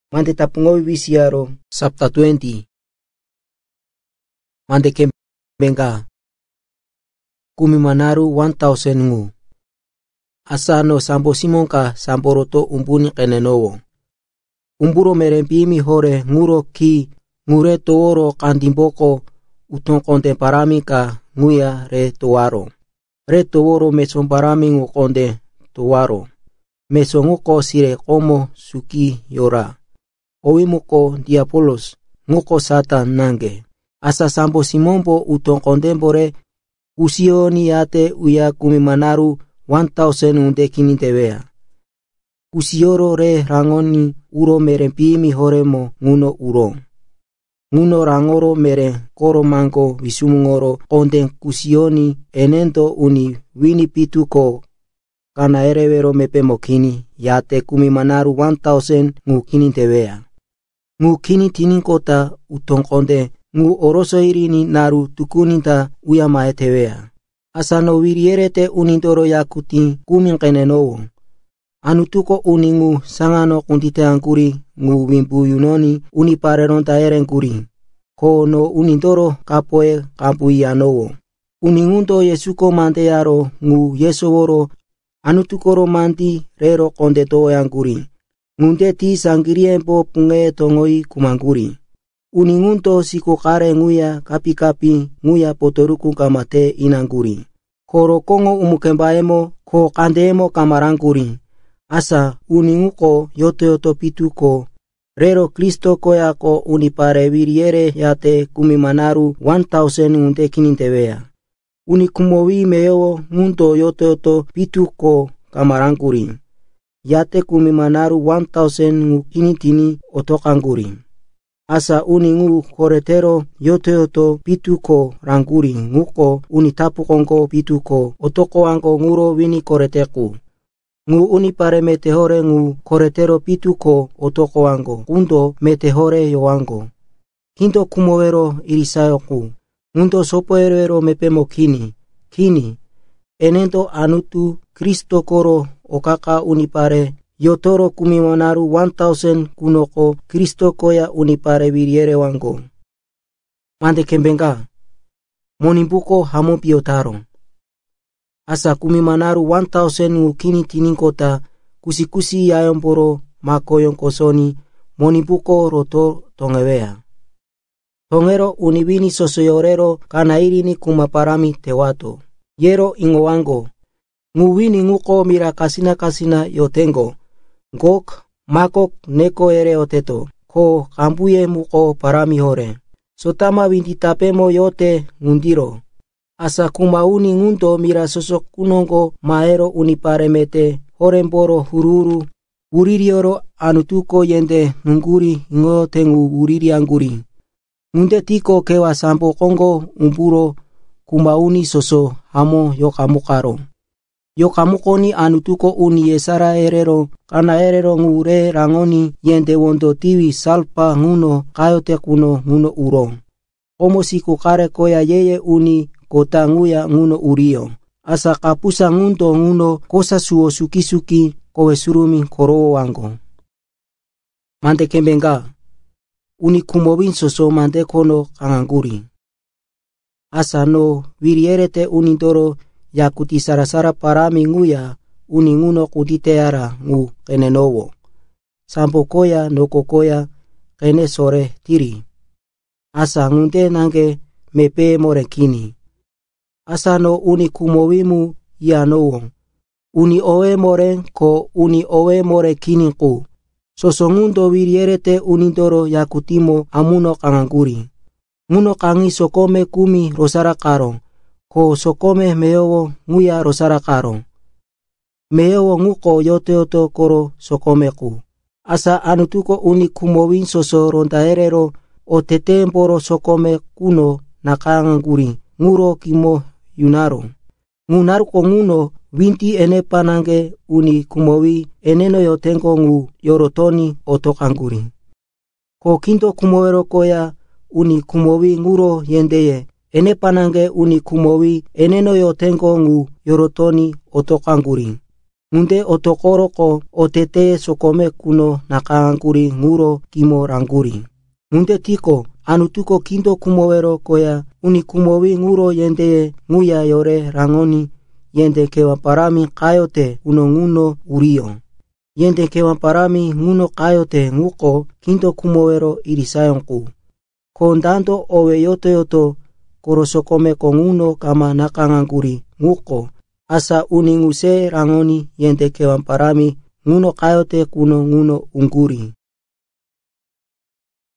Mande tapungowi visiaro Sabta 20. Mande kembenga kumi manaru 1000 ngu. Asano sambo simonka samboroto umbuni kenenowo. Umburo merempimi hore nguro ki ngure tooro kandimboko utong konde parami ka nguya re toaro. Re tooro meson parami ngu konde toaro. Meson nguko sire komo suki yora. Owimuko Diabolos nguko Satan nange. Asa sambo simombo utong kondembore kusioni yate uya kumi manaru 1000 unde kini tewea. Kusioro re rangoni uro merempimi horemo nguno uro. Nguno rangoro mere koro mango visumungoro konde kusioni enendo uni wini pituko kana erewero mepemo kini yate kumi manaru 1000 ngu kini tewea. Ngu kini tinin kota utong konde ngu oroso irini naru tukuninta uya mae tewea. Asano wirierete unindoro yakuti kumin kenenowo. Anutuko uningu sangano kundite angkuri ngu wimbu yunoni unipareronta erenkuri. Ko no unindoro kapoe kampui anowo. Uningundo yesuko mandeyaro ngu yesoworo anutukoro mandi rero konde to angkuri. Ngunde ti sangiriempo punge tongoi kumangkuri. Uningunto siko kare nguya kapi nguya potoruku kamate inangkuri. Koro kongo umukembaemo ko kandeemo kamarangkuri. Asa uninguko yoto pituko rero Kristo koyako unipare wiriere yate kumi manaru 1000 unde kinintewea. Unikumowi meyo ngundo yoto pituko kamarangkuri. Yate kumi manaru 1000 ngu kinitini otokangkuri. Asa uningu koretero yoto pituko rangkuri nguko unitapukongo pituko otoko angko nguro wini koreteku. Ngu unipare metehore ngu koretero pituko otoko angko kundo metehore yoango. Kindo kumowero irisayoku. Ngundo sopoerero mepemo kini. Enendo anutu Kristo koro okaka unipare yotoro kumi manaru 1000 kunoko Kristo koya unipare wiriere wango. Mande kembenga monimbuko hamo piotaro. Asa kumi manaru 1000 ngu kini tininkota kusi yayomboro makoyon kosoni monimbuko roto tongewea. Tongero uniwini sosoyorero kana irini kumaparami tewato. Yero ingowango. Nguwini nguko mira kasina yotengo. Ngok makok neko ere oteto. Ko kambuye muko parami hore. Sotama winditapemo yote ngundiro. Asa kumauni ngundo mira sosok kunongo maero uniparemete horemboro hururu. Uririoro anutuko yende nguri ngotengu uriri anguri. Ngunde tiko kewa sampo kongo umburo kumauni soso hamo yokamukaro. Yokamukoni anutuko uni yesara erero kana erero ngure rangoni yende wondo tiwi salpa nguno kayote kuno nguno uro. Omo siku kare koya yeye uni kota nguya nguno urio. Asa kapusa ngundo nguno kosa suo suki kowe surumi koro wango. Mande kembenga uni kumowin soso mande kono kanganguri. Asa no wirierete unindoro yakuti sarasara parami nguya uninguno kuditeara ngu kenenowo. Sampo koya noko koya kene sore tiri. Asa ngunde nange mepe morekini. Asa no uni kumowimu yanowo. Uni owe more ko uni owe more kininku. Sosongundo wirierete unindoro yakutimo amuno kanganguri. Nguno kangi sokome kumi rosara karo. Ko sokome meyowo nguya rosara karo. Meyowo nguko yoto koro sokomeku. Asa anutuko uni kumowin soso rondaerero o tetemboro sokome kuno nakanganguri. Nguro kimo yunaro. Ngunaru ko nguno winti ene panange uni kumowi eneno yotengo ngu yorotoni otokanguri. Ko kindo kumowero koya uni kumowi nguro yendeye. Ene panange uni kumowi eneno yotengo ngu yorotoni otokanguri. Ngunde otokoroko otete sokome kuno nakanganguri nguro kimo ranguri. Ngunde tiko anutuko kindo kumowero koya uni kumowi nguro yende nguya yore rangoni yende kewan parami kayote uno nguno uriyo. Yende kewan parami nguno kayote nguko kindo kumowero irisayonku. Kondando owe yoto korosokome konguno kama nakanganguri nguko asa uninguse rangoni yende kewan parami nguno kayote kuno nguno unguri.